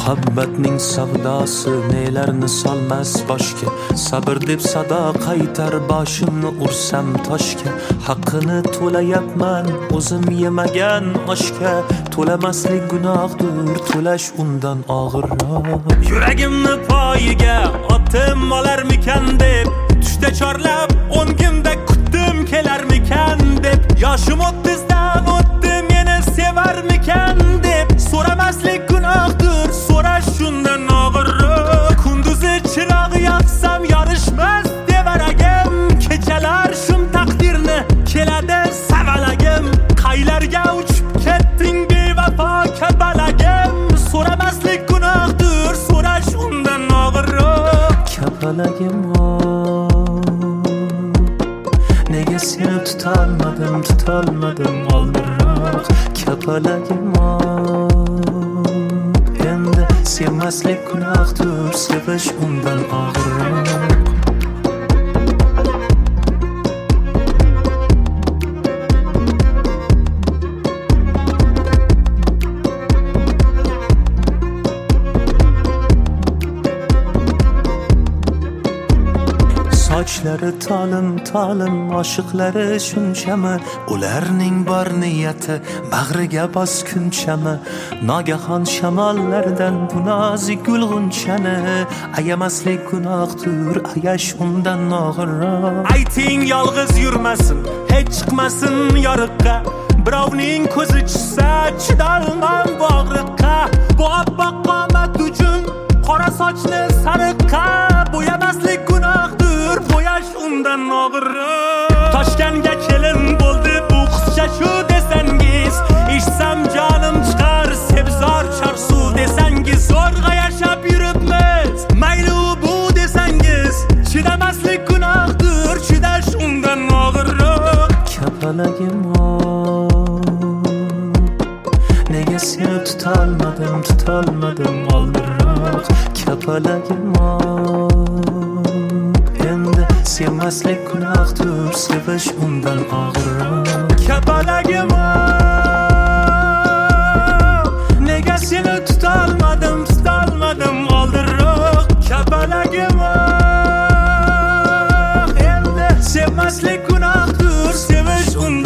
Muhabbatning savdosi nelarni solmas boshga. Sabr deb sado qaytar boshimni ursam toshga. Haqqini to'layapman o'zim yemagan oshga. To'lamaslik gunohdir, to'lash undan og'irroq. Yuragimni poyiga otib olarmikan deb, tushda chorlab 10 kunda kutdim kelarmikan deb. Yoshim 30dan o'tdi, meni sevarmikan deb. So'ramaslik gunohdir, so'rash shundan og'irroq. Kunduzi chiroq yoqsam yorishmas devaragim. Kechalar shum taqdirni keladi savalagim. Qaylarga uchib ketding bevafo kabalagim. So'ramaslik gunohdir, so'rash undan og'irroq. Kapalagim nega seni tutolmadim oldinroq. Kapalagim endi sevmaslik gunohdir, sevish undan og'irroq. Sochlari talim oshiqlari shunchami? Ularning bor niyati bag'riga boskunchami? Nogahon shamollardan bu nozik gulg'unchani ayamaslik gunohdir, ayash undan og'irroq. Ayting yolg'iz yurmasin, hech chiqmasin yoriqqa. Birovning ko'zi chiqsa chidolman bu og'riqqa. Bu oppoq qomat uchun qora sochni sariqqa. Bo'yamaslik gunohdir, bo'yash undan og'irroq. Toshkentga kelin bo'ldi bu qizcha shu desangiz, eshitsam jonim chiqar sebzor chorsu desangiz. Zo'rg'a yashab yuribmiz, mayli u bu desangiz. Chidamaslik gunohdir, chidash undan og'irroq. Kapalagim nega seni tutolmadim oldinroq. Kapalagim endi sevmaslik gunohdir, sevish undan og'irroq. Kapalagim nega seni tutolmadim oldinroq. Kapalagim endi sevmaslik gunohdir, sevish undan